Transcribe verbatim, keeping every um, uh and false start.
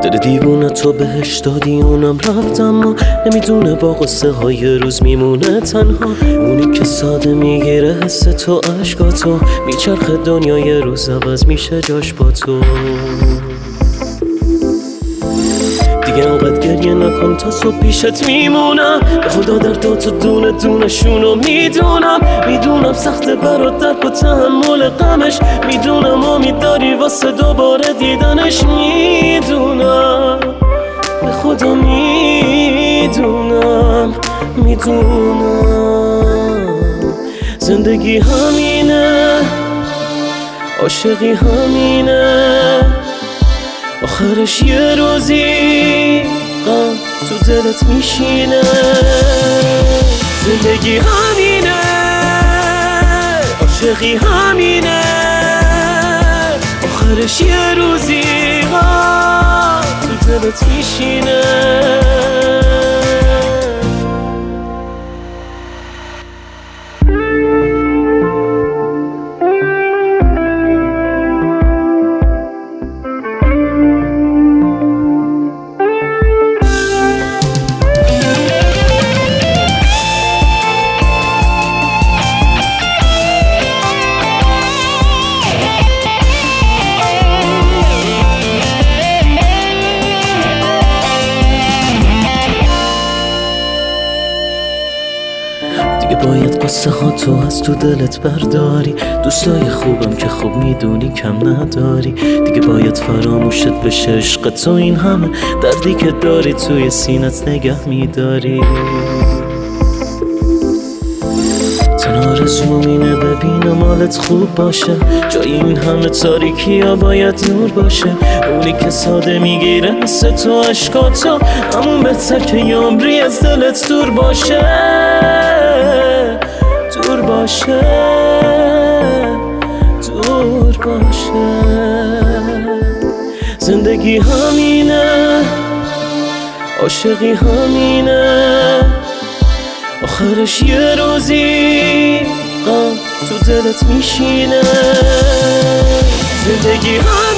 دل دیوونه تو بهش دادی اونم رفت، اما نمیدونه با قصه های روز میمونه تنها. اونی که ساده میگیره حس تو عشقاتو، میچرخه دنیای روز عوض میشه جاش با تو. دیگه انقدر گریه نکن تا صبح پیشت میمونم، به خدا درداتو دونه دونه شونو میدونم. میدونم سخته برات درک و تحمل غمش، میدونم امید داری واسه دوباره دیدنش. میدونم به خدا میدونم میدونم زندگی همینه، عاشقی همینه، آخرش یه روزی غم تو دلت میشینه. زندگی همینه، عاشقی همینه، آخرش یه روزی غم تو دلت میشینه. دیگه باید قصه ها تو از تو دلت برداری، دوستای خوبم که خوب میدونی کم نداری. دیگه باید فراموشت بشه عشق تو، این همه دردی که داری توی سینت نگه میداری. تنها آرزوم اینه ببینم حالت خوب باشه، جای این همه تاریکی ها باید نور باشه. اونی که ساده میگیره حس تو عشقاتو، همون بهتر که یه عمری از دلت دور باشه، دور باشه، دور باشه. زندگی همینه، عاشقی همینه، آخرش یه روزی غم تو دلت میشینه. زندگی همینه،